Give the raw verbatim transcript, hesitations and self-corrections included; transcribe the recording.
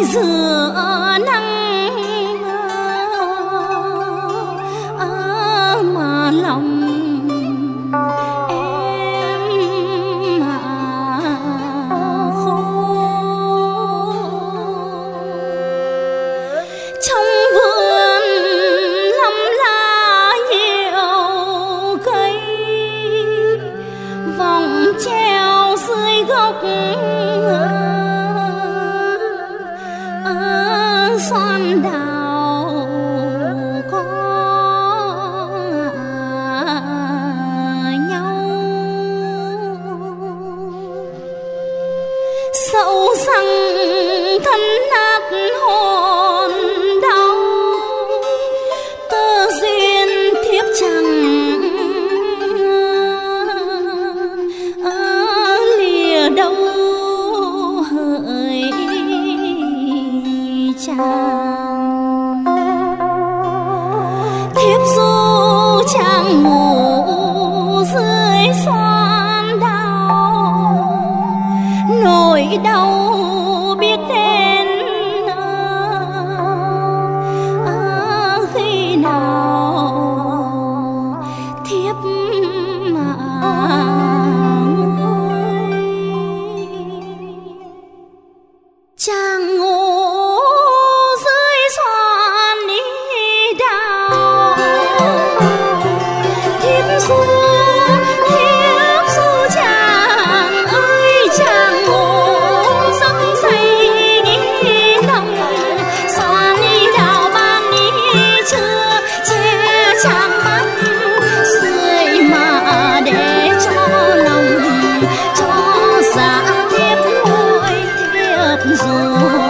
giữa nắng mà lòng em mà khô. Trong vườn lắm lá nhiều cây, vòng treo dưới gốc xoan đào có nhau. Dẫu rằng thân nát hồn đau, tơ duyên thiếp chẳng lìa đâu hỡi chàng. Thiếp dù chàng ngủ dưới xoan đào, nỗi đau biết đến khi nào thiếp mà nguôi. Chàng ngủ dưới xoan đào, thiếp du thiếp du chàng ơi. Chàng ngủ giấc say nồng, xoan đào ban trưa che chàng mắt sưởi mà để cho lòng cho dạ thiếp ngồi thiếp dù